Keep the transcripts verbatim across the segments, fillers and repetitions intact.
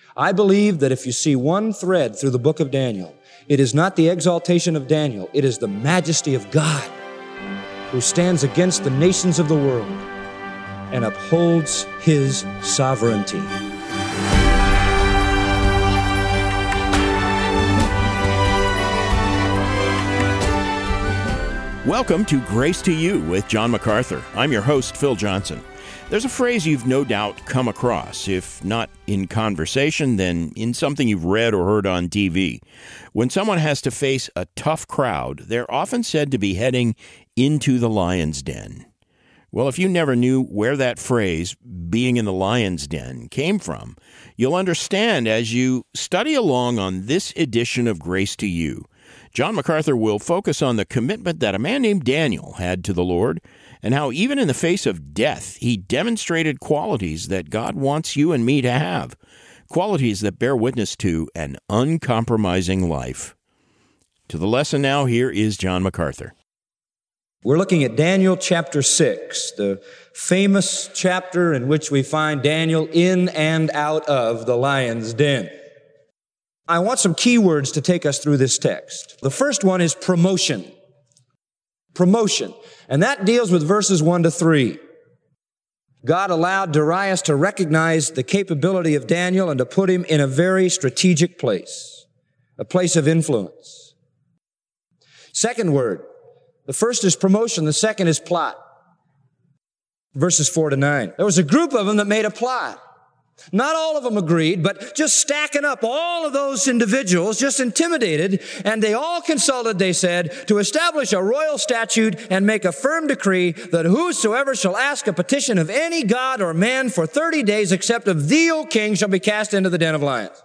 I believe that if you see one thread through the book of Daniel, it is not the exaltation of Daniel, it is the majesty of God who stands against the nations of the world and upholds His sovereignty. Welcome to Grace to You with John MacArthur. I'm your host, Phil Johnson. There's a phrase you've no doubt come across, if not in conversation, then in something you've read or heard on T V. When someone has to face a tough crowd, they're often said to be heading into the lion's den. Well, if you never knew where that phrase, being in the lion's den, came from, you'll understand as you study along on this edition of Grace to You. John MacArthur will focus on the commitment that a man named Daniel had to the Lord and how even in the face of death, he demonstrated qualities that God wants you and me to have, qualities that bear witness to an uncompromising life. To the lesson now, here is John MacArthur. We're looking at Daniel chapter six, the famous chapter in which we find Daniel in and out of the lion's den. I want some key words to take us through this text. The first one is promotion. Promotion. And that deals with verses one to three. God allowed Darius to recognize the capability of Daniel and to put him in a very strategic place, a place of influence. Second word. The first is promotion. The second is plot. Verses four to nine. There was a group of them that made a plot. Not all of them agreed, but just stacking up all of those individuals, just intimidated, and they all consulted, they said, to establish a royal statute and make a firm decree that whosoever shall ask a petition of any god or man for thirty days except of thee, O king, shall be cast into the den of lions.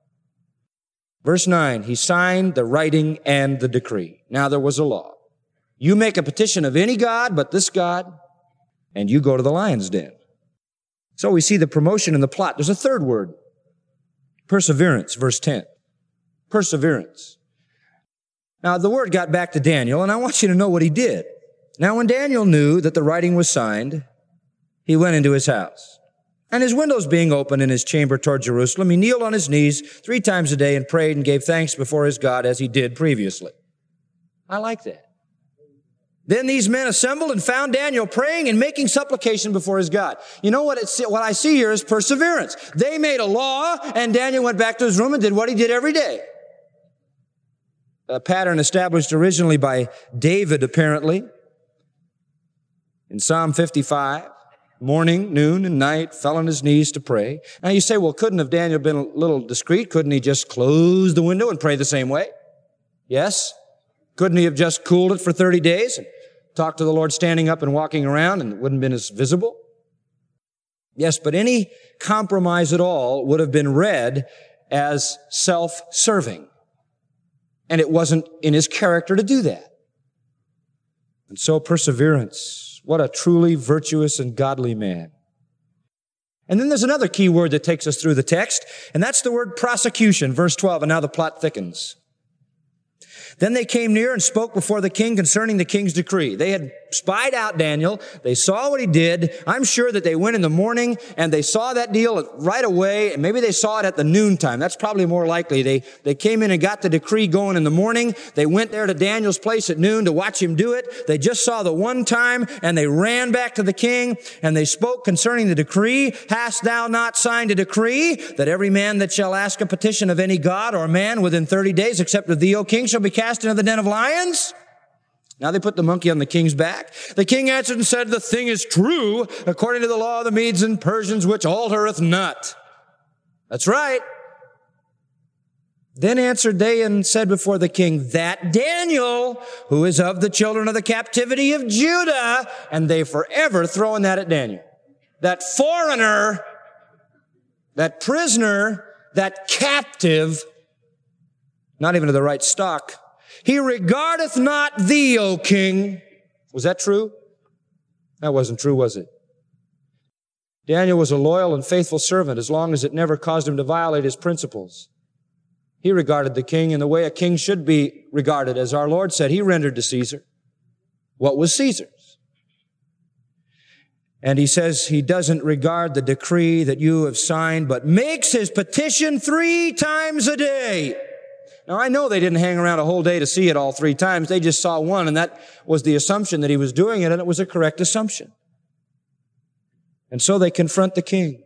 Verse nine, he signed the writing and the decree. Now there was a law. You make a petition of any god but this God, and you go to the lion's den. So we see the promotion and the plot. There's a third word. Perseverance, verse ten. Perseverance. Now, the word got back to Daniel, and I want you to know what he did. Now, when Daniel knew that the writing was signed, he went into his house. And his windows being open in his chamber toward Jerusalem, he kneeled on his knees three times a day and prayed and gave thanks before his God as he did previously. I like that. Then these men assembled and found Daniel praying and making supplication before his God. You know what it's, what I see here is perseverance. They made a law, and Daniel went back to his room and did what he did every day. A pattern established originally by David, apparently. In Psalm fifty-five, morning, noon, and night, fell on his knees to pray. Now you say, well, couldn't have Daniel been a little discreet? Couldn't he just close the window and pray the same way? Yes. Couldn't he have just cooled it for thirty days and talked to the Lord standing up and walking around and it wouldn't have been as visible? Yes, but any compromise at all would have been read as self-serving. And it wasn't in his character to do that. And so perseverance. What a truly virtuous and godly man. And then there's another key word that takes us through the text, and that's the word prosecution, verse twelve, and now the plot thickens. Then they came near and spoke before the king concerning the king's decree. They had spied out Daniel. They saw what he did. I'm sure that they went in the morning and they saw that deal right away. And maybe they saw it at the noontime. That's probably more likely. They, they came in and got the decree going in the morning. They went there to Daniel's place at noon to watch him do it. They just saw the one time and they ran back to the king and they spoke concerning the decree. Hast thou not signed a decree that every man that shall ask a petition of any god or man within thirty days except of thee, O king, shall be cast into the den of lions? Now they put the monkey on the king's back. The king answered and said, the thing is true, according to the law of the Medes and Persians, which altereth not. That's right. Then answered they and said before the king, that Daniel, who is of the children of the captivity of Judah, and they forever throwing that at Daniel. That foreigner, that prisoner, that captive, not even of the right stock, he regardeth not thee, O king. Was that true? That wasn't true, was it? Daniel was a loyal and faithful servant as long as it never caused him to violate his principles. He regarded the king in the way a king should be regarded. As our Lord said, he rendered to Caesar what was Caesar's. And he says he doesn't regard the decree that you have signed, but makes his petition three times a day. Now, I know they didn't hang around a whole day to see it all three times. They just saw one, and that was the assumption that he was doing it, and it was a correct assumption. And so they confront the king.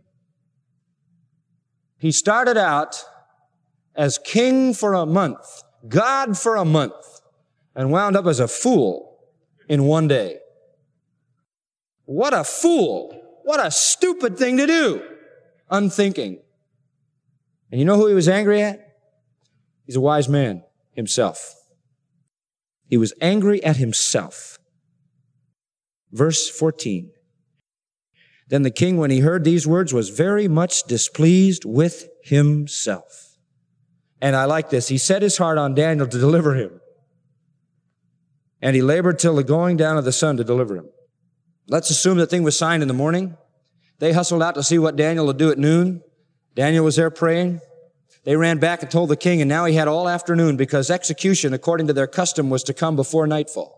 He started out as king for a month, God for a month, and wound up as a fool in one day. What a fool. What a stupid thing to do. Unthinking. And you know who he was angry at? He's a wise man himself. He was angry at himself. Verse fourteen. Then the king, when he heard these words, was very much displeased with himself. And I like this. He set his heart on Daniel to deliver him. And he labored till the going down of the sun to deliver him. Let's assume the thing was signed in the morning. They hustled out to see what Daniel would do at noon. Daniel was there praying. They ran back and told the king, and now he had all afternoon because execution, according to their custom, was to come before nightfall.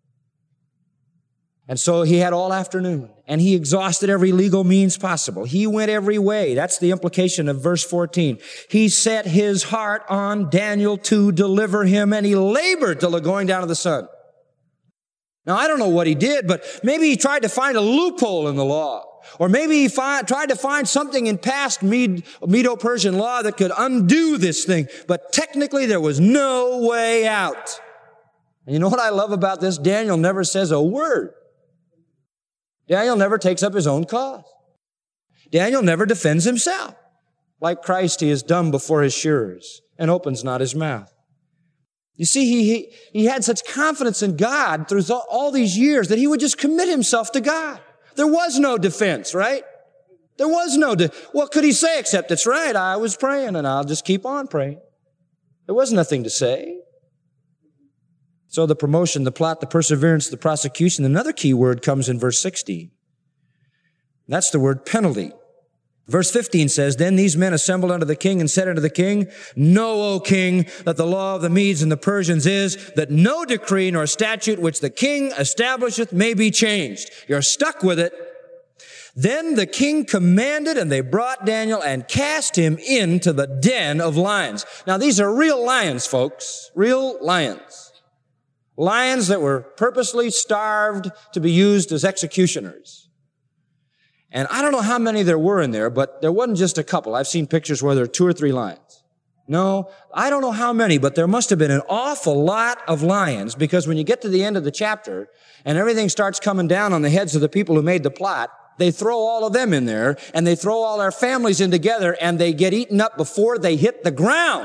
And so he had all afternoon, and he exhausted every legal means possible. He went every way. That's the implication of verse fourteen. He set his heart on Daniel to deliver him, and he labored till the going down of the sun. Now, I don't know what he did, but maybe he tried to find a loophole in the law. Or maybe he fi- tried to find something in past Med- Medo-Persian law that could undo this thing. But technically, there was no way out. And you know what I love about this? Daniel never says a word. Daniel never takes up his own cause. Daniel never defends himself. Like Christ, he is dumb before his shearers and opens not his mouth. You see, he, he, he had such confidence in God through all these years that he would just commit himself to God. There was no defense, right? There was no, de- what could he say except, it's right, I was praying and I'll just keep on praying. There was nothing to say. So the promotion, the plot, the perseverance, the prosecution, another key word comes in verse sixteen. That's the word penalty. Verse fifteen says, Then these men assembled unto the king and said unto the king, Know, O king, that the law of the Medes and the Persians is that no decree nor statute which the king establisheth may be changed. You're stuck with it. Then the king commanded, and they brought Daniel and cast him into the den of lions. Now these are real lions, folks. Real lions. Lions that were purposely starved to be used as executioners. And I don't know how many there were in there, but there wasn't just a couple. I've seen pictures where there are two or three lions. No, I don't know how many, but there must have been an awful lot of lions, because when you get to the end of the chapter and everything starts coming down on the heads of the people who made the plot, they throw all of them in there, and they throw all their families in together, and they get eaten up before they hit the ground.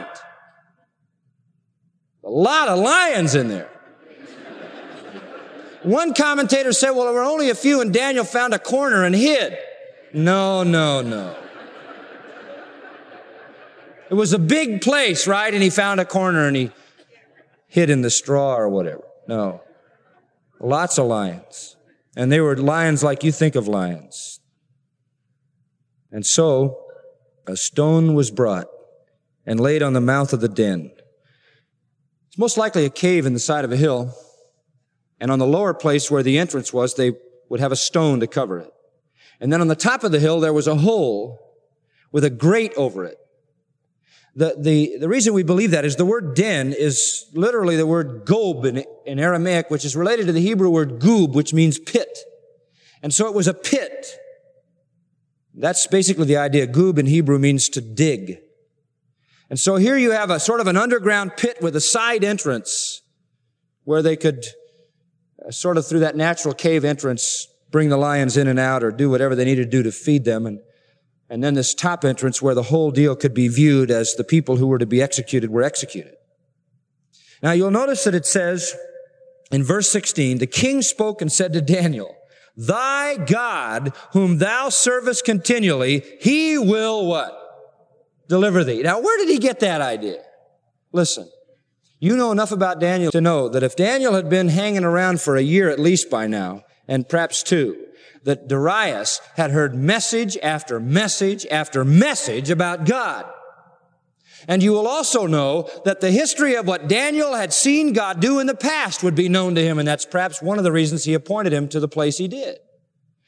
A lot of lions in there. One commentator said, well, there were only a few and Daniel found a corner and hid. No, no, no. It was a big place, right? And he found a corner and he hid in the straw or whatever. No. Lots of lions. And they were lions like you think of lions. And so a stone was brought and laid on the mouth of the den. It's most likely a cave in the side of a hill. And on the lower place where the entrance was, they would have a stone to cover it. And then on the top of the hill, there was a hole with a grate over it. The, the, the reason we believe that is the word den is literally the word gob in, in Aramaic, which is related to the Hebrew word gub, which means pit. And so it was a pit. That's basically the idea. Gub in Hebrew means to dig. And so here you have a sort of an underground pit with a side entrance where they could sort of through that natural cave entrance, bring the lions in and out or do whatever they needed to do to feed them. And, and then this top entrance where the whole deal could be viewed as the people who were to be executed were executed. Now you'll notice that it says in verse sixteen, the king spoke and said to Daniel, Thy God, whom thou servest continually, he will what? Deliver thee. Now where did he get that idea? Listen. You know enough about Daniel to know that if Daniel had been hanging around for a year at least by now, and perhaps two, that Darius had heard message after message after message about God. And you will also know that the history of what Daniel had seen God do in the past would be known to him, and that's perhaps one of the reasons he appointed him to the place he did.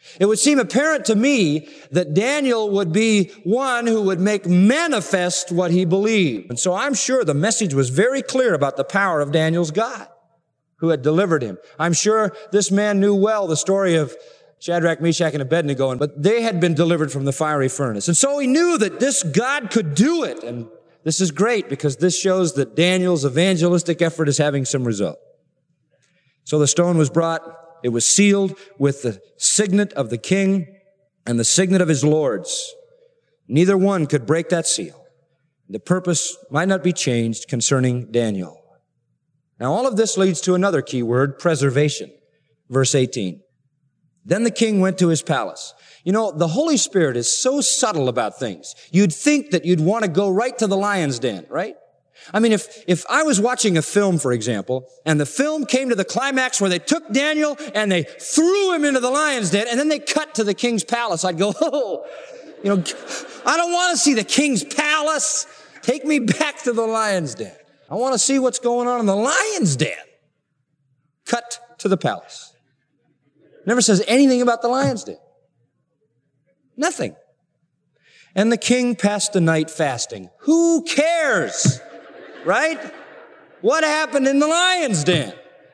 It would seem apparent to me that Daniel would be one who would make manifest what he believed. And so I'm sure the message was very clear about the power of Daniel's God who had delivered him. I'm sure this man knew well the story of Shadrach, Meshach, and Abednego, but they had been delivered from the fiery furnace. And so he knew that this God could do it. And this is great because this shows that Daniel's evangelistic effort is having some result. So the stone was brought. It was sealed with the signet of the king and the signet of his lords. Neither one could break that seal. The purpose might not be changed concerning Daniel. Now, all of this leads to another key word, preservation. Verse eighteen. Then the king went to his palace. You know, the Holy Spirit is so subtle about things. You'd think that you'd want to go right to the lion's den, right? I mean, if, if I was watching a film, for example, and the film came to the climax where they took Daniel and they threw him into the lion's den and then they cut to the king's palace, I'd go, oh, you know, I don't want to see the king's palace. Take me back to the lion's den. I want to see what's going on in the lion's den. Cut to the palace. Never says anything about the lion's den. Nothing. And the king passed the night fasting. Who cares? Right? What happened in the lion's den?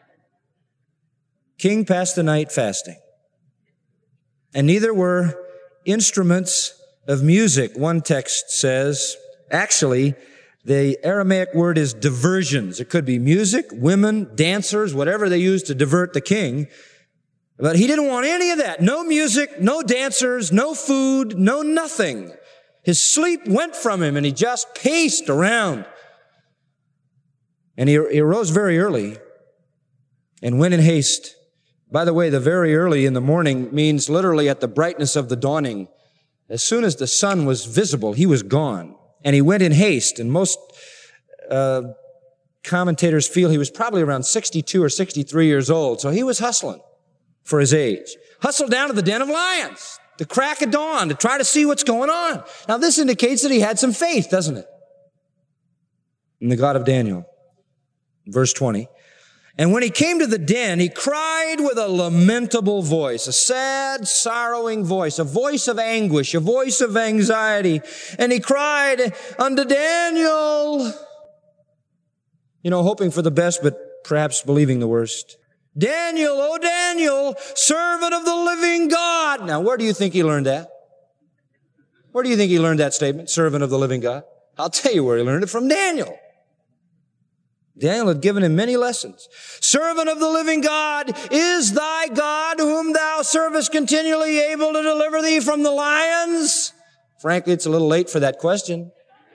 King passed the night fasting. And neither were instruments of music. One text says, actually, the Aramaic word is diversions. It could be music, women, dancers, whatever they used to divert the king. But he didn't want any of that. No music, no dancers, no food, no nothing. His sleep went from him and he just paced around. And he, he arose very early and went in haste. By the way, the very early in the morning means literally at the brightness of the dawning. As soon as the sun was visible, he was gone. And he went in haste. And most uh, commentators feel he was probably around sixty-two or sixty-three years old. So he was hustling for his age. Hustled down to the den of lions, the crack of dawn, to try to see what's going on. Now, this indicates that he had some faith, doesn't it? In the God of Daniel. Verse twenty. And when he came to the den, he cried with a lamentable voice, a sad, sorrowing voice, a voice of anguish, a voice of anxiety. And he cried unto Daniel, you know, hoping for the best, but perhaps believing the worst. Daniel, oh Daniel, servant of the living God. Now, where do you think he learned that? Where do you think he learned that statement, servant of the living God? I'll tell you where he learned it, from Daniel. Daniel had given him many lessons. Servant of the living God, is thy God, whom thou servest continually, able to deliver thee from the lions? Frankly, it's a little late for that question.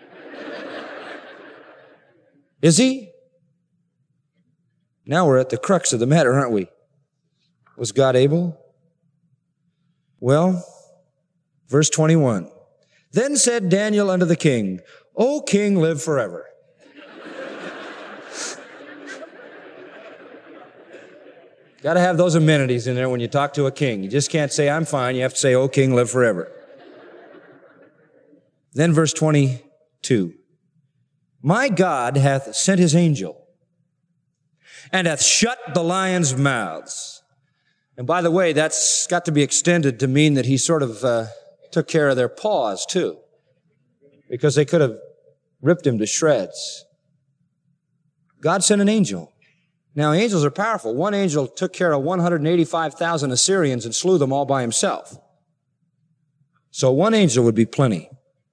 Is he? Now we're at the crux of the matter, aren't we? Was God able? Well, verse twenty-one. Then said Daniel unto the king, O king, live forever. Got to have those amenities in there when you talk to a king. You just can't say, I'm fine. You have to say, O king, live forever. Then verse twenty-two. My God hath sent his angel and hath shut the lions' mouths. And by the way, that's got to be extended to mean that he sort of uh, took care of their paws too, because they could have ripped him to shreds. God sent an angel. Now, angels are powerful. One angel took care of one hundred eighty-five thousand Assyrians and slew them all by himself. So one angel would be plenty.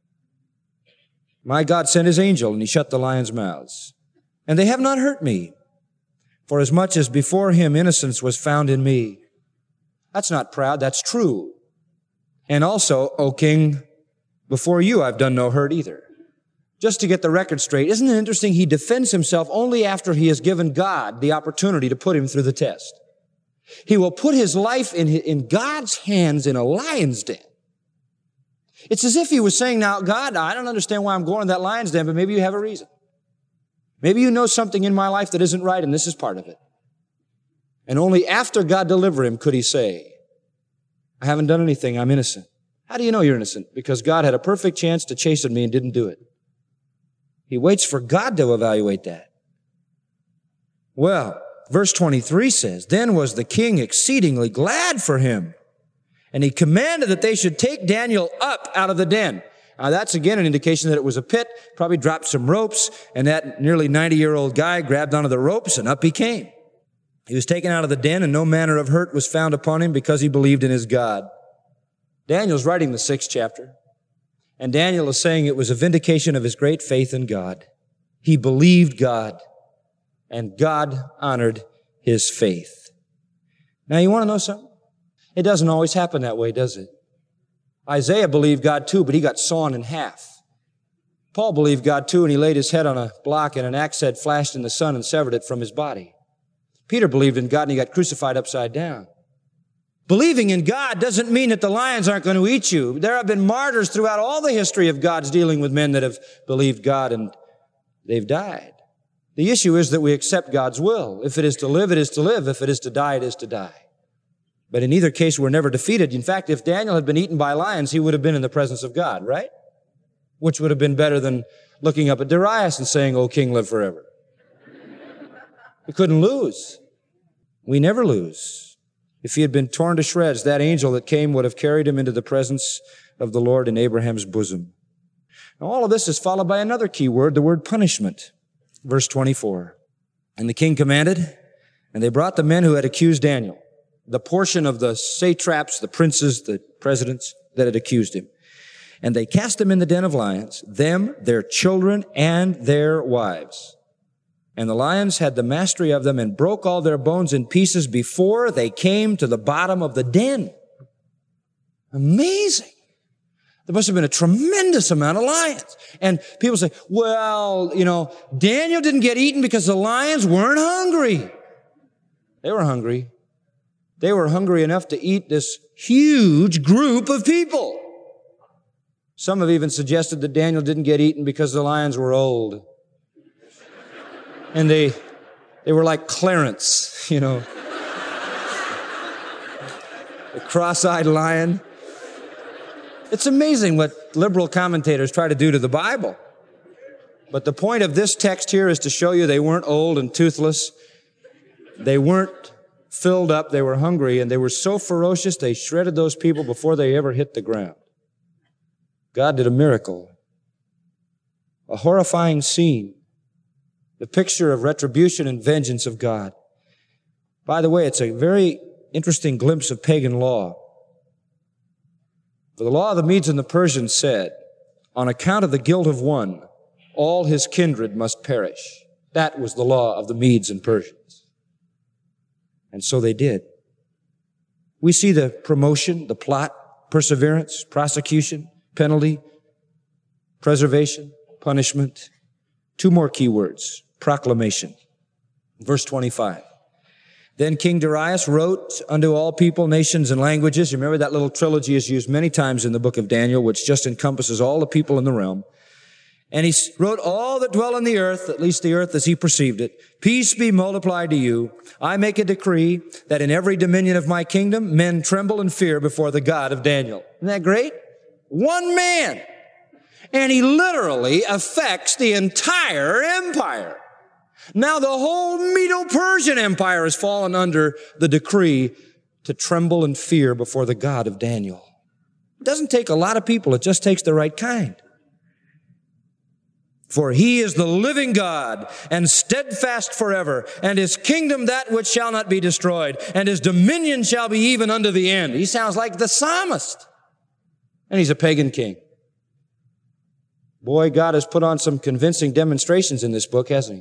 My God sent his angel, and he shut the lions' mouths. And they have not hurt me, for as much as before him innocence was found in me. That's not proud, that's true. And also, O king, before you I've done no hurt either. Just to get the record straight, isn't it interesting? He defends himself only after he has given God the opportunity to put him through the test. He will put his life in, in God's hands in a lion's den. It's as if he was saying, now, God, I don't understand why I'm going to that lion's den, but maybe you have a reason. Maybe you know something in my life that isn't right, and this is part of it. And only after God delivered him could he say, I haven't done anything, I'm innocent. How do you know you're innocent? Because God had a perfect chance to chasten me and didn't do it. He waits for God to evaluate that. Well, verse twenty-three says, Then was the king exceedingly glad for him, And he commanded that they should take Daniel up out of the den. Now that's again an indication that it was a pit, probably dropped some ropes, and that nearly ninety-year-old guy grabbed onto the ropes and up he came. He was taken out of the den, and no manner of hurt was found upon him because he believed in his God. Daniel's writing the sixth chapter, and Daniel is saying it was a vindication of his great faith in God. He believed God, and God honored his faith. Now you want to know something? It doesn't always happen that way, does it? Isaiah believed God too, but he got sawn in half. Paul believed God too, and he laid his head on a block, and an axe head flashed in the sun and severed it from his body. Peter believed in God, and he got crucified upside down. Believing in God doesn't mean that the lions aren't going to eat you. There have been martyrs throughout all the history of God's dealing with men that have believed God, and they've died. The issue is that we accept God's will. If it is to live, it is to live. If it is to die, it is to die. But in either case, we're never defeated. In fact, if Daniel had been eaten by lions, he would have been in the presence of God, right? Which would have been better than looking up at Darius and saying, "O king, live forever." We couldn't lose. We never lose. If he had been torn to shreds, that angel that came would have carried him into the presence of the Lord in Abraham's bosom. Now, all of this is followed by another key word, the word punishment. Verse twenty-four. And the king commanded, and they brought the men who had accused Daniel, the portion of the satraps, the princes, the presidents that had accused him. And they cast them in the den of lions, them, their children, and their wives. And the lions had the mastery of them and broke all their bones in pieces before they came to the bottom of the den. Amazing. There must have been a tremendous amount of lions. And people say, well, you know, Daniel didn't get eaten because the lions weren't hungry. They were hungry. They were hungry enough to eat this huge group of people. Some have even suggested that Daniel didn't get eaten because the lions were old. And they, they were like Clarence, you know. The cross-eyed lion. It's amazing what liberal commentators try to do to the Bible. But the point of this text here is to show you they weren't old and toothless. They weren't filled up. They were hungry, and they were so ferocious they shredded those people before they ever hit the ground. God did a miracle. A horrifying scene. The picture of retribution and vengeance of God. By the way, it's a very interesting glimpse of pagan law. For the law of the Medes and the Persians said, on account of the guilt of one, all his kindred must perish. That was the law of the Medes and Persians. And so they did. We see the promotion, the plot, perseverance, prosecution, penalty, preservation, punishment. Two more key words. Proclamation. Verse twenty-five. Then King Darius wrote unto all people, nations, and languages. You remember that little trilogy is used many times in the book of Daniel, which just encompasses all the people in the realm. And he wrote, all that dwell on the earth, at least the earth as he perceived it, peace be multiplied to you. I make a decree that in every dominion of my kingdom, men tremble and fear before the God of Daniel. Isn't that great? One man. And he literally affects the entire empire. Now the whole Medo-Persian Empire has fallen under the decree to tremble and fear before the God of Daniel. It doesn't take a lot of people. It just takes the right kind. For he is the living God and steadfast forever, and his kingdom that which shall not be destroyed, and his dominion shall be even unto the end. He sounds like the psalmist. And he's a pagan king. Boy, God has put on some convincing demonstrations in this book, hasn't he?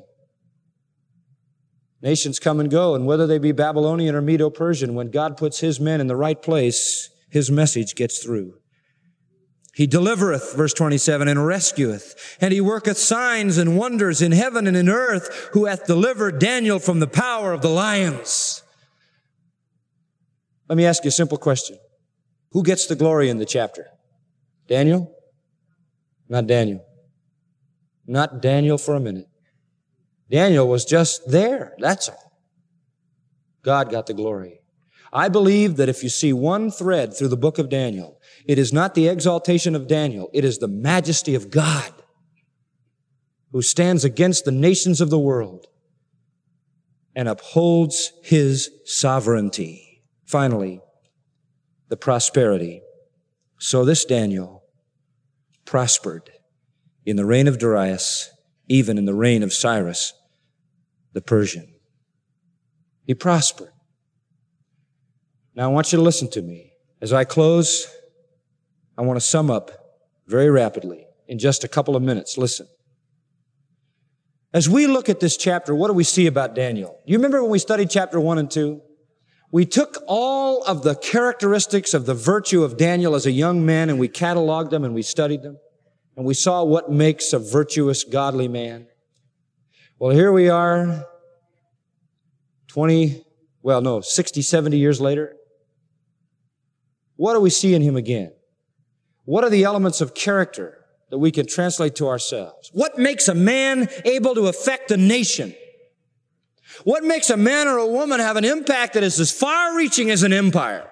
Nations come and go, and whether they be Babylonian or Medo-Persian, when God puts his men in the right place, his message gets through. He delivereth, verse twenty-seven, and rescueth, and he worketh signs and wonders in heaven and in earth, who hath delivered Daniel from the power of the lions. Let me ask you a simple question. Who gets the glory in the chapter? Daniel? Not Daniel. Not Daniel for a minute. Daniel was just there. That's all. God got the glory. I believe that if you see one thread through the book of Daniel, it is not the exaltation of Daniel. It is the majesty of God who stands against the nations of the world and upholds his sovereignty. Finally, the prosperity. So this Daniel prospered in the reign of Darius, even in the reign of Cyrus the Persian. He prospered. Now I want you to listen to me. As I close, I want to sum up very rapidly in just a couple of minutes. Listen. As we look at this chapter, what do we see about Daniel? You remember when we studied chapter one and two? We took all of the characteristics of the virtue of Daniel as a young man and we cataloged them and we studied them. And we saw what makes a virtuous, godly man. Well, here we are, twenty, well, no, sixty, seventy years later. What do we see in him again? What are the elements of character that we can translate to ourselves? What makes a man able to affect a nation? What makes a man or a woman have an impact that is as far-reaching as an empire?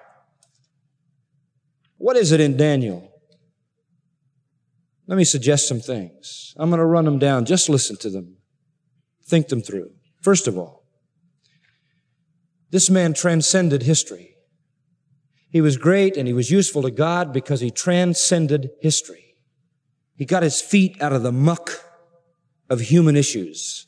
What is it in Daniel? Let me suggest some things. I'm going to run them down. Just listen to them. Think them through. First of all, this man transcended history. He was great and he was useful to God because he transcended history. He got his feet out of the muck of human issues.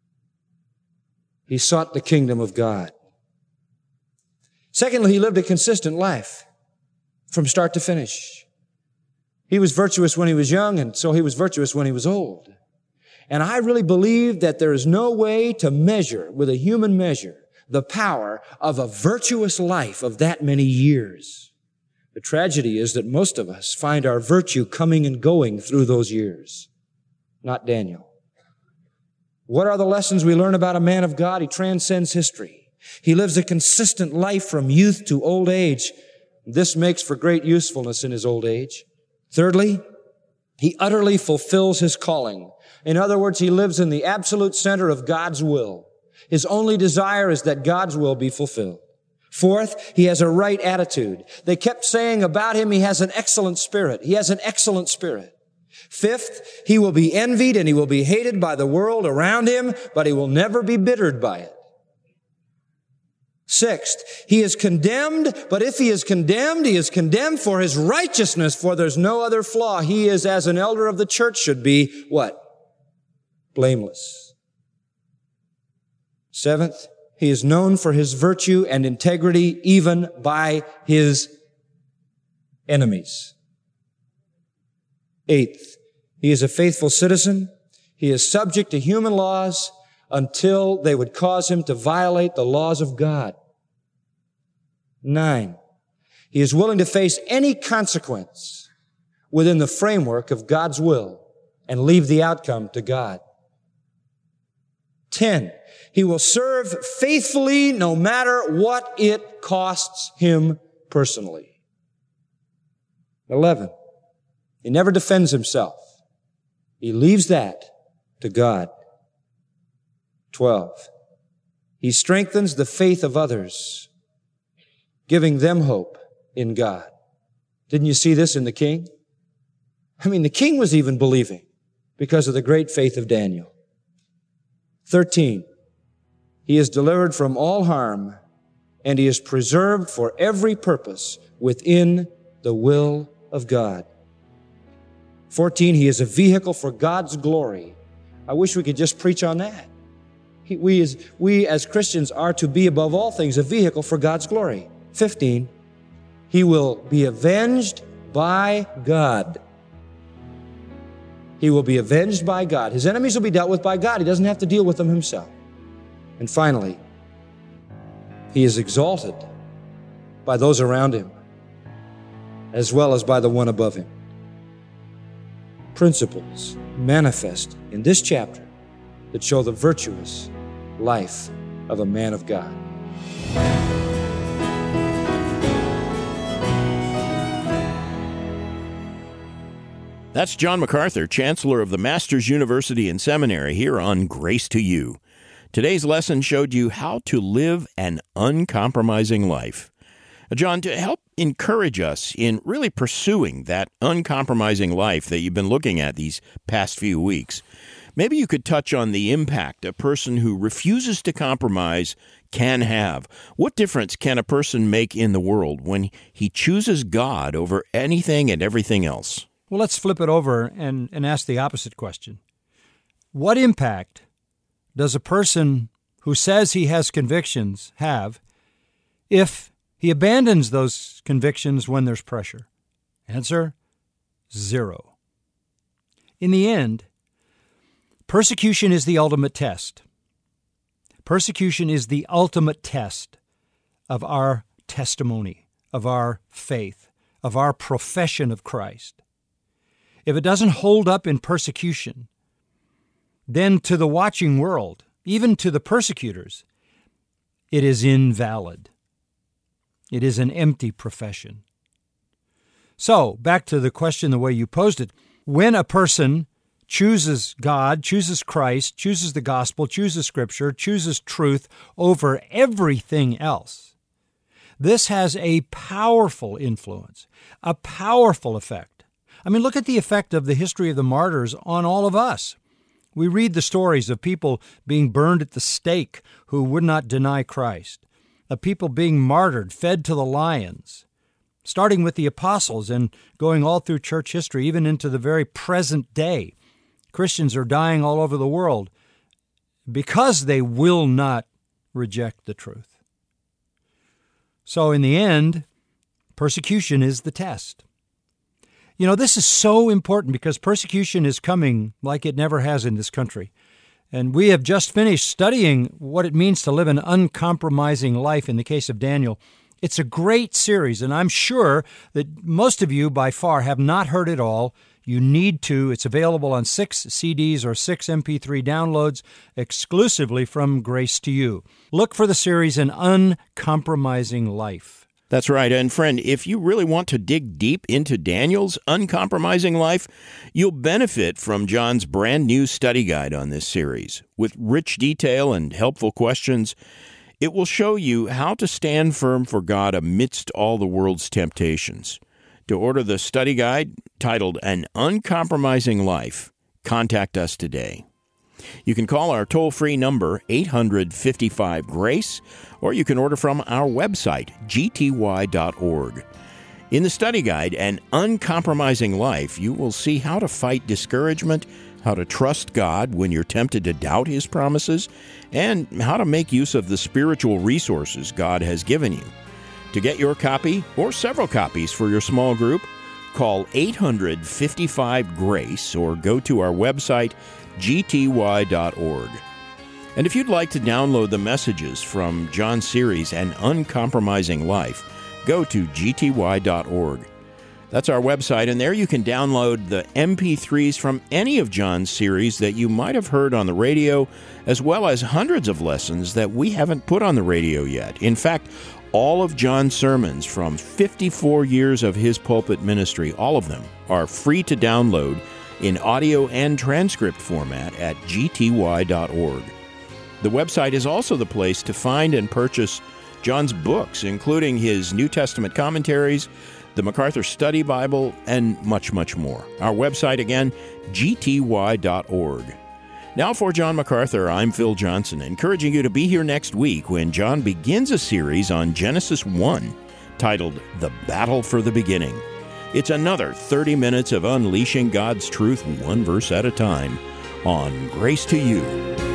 He sought the kingdom of God. Secondly, he lived a consistent life from start to finish. He was virtuous when he was young, and so he was virtuous when he was old. And I really believe that there is no way to measure with a human measure the power of a virtuous life of that many years. The tragedy is that most of us find our virtue coming and going through those years. Not Daniel. What are the lessons we learn about a man of God? He transcends history. He lives a consistent life from youth to old age. This makes for great usefulness in his old age. Thirdly, he utterly fulfills his calling. In other words, he lives in the absolute center of God's will. His only desire is that God's will be fulfilled. Fourth, he has a right attitude. They kept saying about him, he has an excellent spirit. He has an excellent spirit. Fifth, he will be envied and he will be hated by the world around him, but he will never be bittered by it. Sixth, he is condemned, but if he is condemned, he is condemned for his righteousness, for there's no other flaw. He is, as an elder of the church should be, what? Blameless. Seventh, he is known for his virtue and integrity even by his enemies. Eighth, he is a faithful citizen. He is subject to human laws until they would cause him to violate the laws of God. Nine, he is willing to face any consequence within the framework of God's will and leave the outcome to God. Ten, he will serve faithfully no matter what it costs him personally. Eleven, he never defends himself. He leaves that to God. Twelve, he strengthens the faith of others, giving them hope in God. Didn't you see this in the king? I mean, the king was even believing because of the great faith of Daniel. Thirteen, he is delivered from all harm and he is preserved for every purpose within the will of God. Fourteen, he is a vehicle for God's glory. I wish we could just preach on that. He, we, as, we as Christians are to be above all things a vehicle for God's glory. Fifteen, he will be avenged by God. He will be avenged by God. His enemies will be dealt with by God. He doesn't have to deal with them himself. And finally, he is exalted by those around him as well as by the one above him. Principles manifest in this chapter that show the virtuous life of a man of God. That's John MacArthur, Chancellor of the Masters University and Seminary, here on Grace to You. Today's lesson showed you how to live an uncompromising life. John, to help encourage us in really pursuing that uncompromising life that you've been looking at these past few weeks, Maybe you could touch on the impact a person who refuses to compromise can have. What difference can a person make in the world when he chooses God over anything and everything else? Well, let's flip it over and, and ask the opposite question. What impact does a person who says he has convictions have if he abandons those convictions when there's pressure? Answer, zero. In the end, persecution is the ultimate test. Persecution is the ultimate test of our testimony, of our faith, of our profession of Christ. If it doesn't hold up in persecution, then to the watching world, even to the persecutors, it is invalid. It is an empty profession. So, back to the question the way you posed it. When a person chooses God, chooses Christ, chooses the gospel, chooses Scripture, chooses truth over everything else, this has a powerful influence, a powerful effect. I mean, look at the effect of the history of the martyrs on all of us. We read the stories of people being burned at the stake who would not deny Christ, of people being martyred, fed to the lions, starting with the apostles and going all through church history, even into the very present day. Christians are dying all over the world because they will not reject the truth. So in the end, persecution is the test. You know, this is so important because persecution is coming like it never has in this country. And we have just finished studying what it means to live an uncompromising life in the case of Daniel. It's a great series, and I'm sure that most of you by far have not heard it all. You need to. It's available on six C Ds or six M P three downloads exclusively from Grace to You. Look for the series An Uncompromising Life. That's right. And friend, if you really want to dig deep into Daniel's uncompromising life, you'll benefit from John's brand new study guide on this series. With rich detail and helpful questions, it will show you how to stand firm for God amidst all the world's temptations. To order the study guide titled An Uncompromising Life, contact us today. You can call our toll-free number, eight hundred, fifty-five, GRACE, or you can order from our website, g t y dot org. In the study guide, An Uncompromising Life, you will see how to fight discouragement, how to trust God when you're tempted to doubt His promises, and how to make use of the spiritual resources God has given you. To get your copy, or several copies for your small group, call eight hundred, fifty-five, GRACE or go to our website, g t y dot org. And if you'd like to download the messages from John's series, An Uncompromising Life, go to g t y dot org. That's our website, and there you can download the M P threes from any of John's series that you might have heard on the radio, as well as hundreds of lessons that we haven't put on the radio yet. In fact, all of John's sermons from fifty-four years of his pulpit ministry, all of them are free to download in audio and transcript format at g t y dot org. The website is also the place to find and purchase John's books, including his New Testament commentaries, the MacArthur Study Bible, and much, much more. Our website again, g t y dot org. Now for John MacArthur, I'm Phil Johnson, encouraging you to be here next week when John begins a series on Genesis one titled The Battle for the Beginning. It's another thirty minutes of unleashing God's truth one verse at a time on Grace to You.